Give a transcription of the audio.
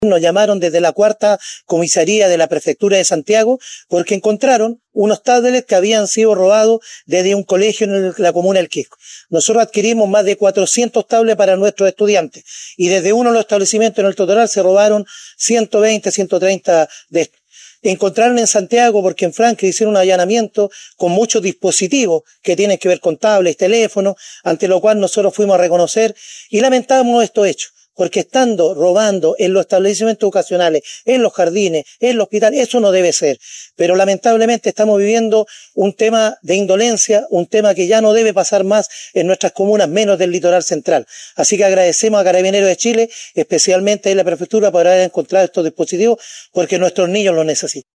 Nos llamaron desde la cuarta comisaría de la prefectura de Santiago porque encontraron unos tablets que habían sido robados desde un colegio en la comuna del Quisco. Nosotros adquirimos más de 400 tablets para nuestros estudiantes y desde uno de los establecimientos en el total se robaron 120, 130 de estos. Encontraron en Santiago porque en Franklin hicieron un allanamiento con muchos dispositivos que tienen que ver con tablets, teléfonos, ante lo cual nosotros fuimos a reconocer y lamentamos estos hechos. Porque estando robando en los establecimientos educacionales, en los jardines, en los hospitales, eso no debe ser. Pero lamentablemente estamos viviendo un tema de indolencia, un tema que ya no debe pasar más en nuestras comunas, menos del litoral central. Así que agradecemos a Carabineros de Chile, especialmente en la prefectura, por haber encontrado estos dispositivos, porque nuestros niños los necesitan.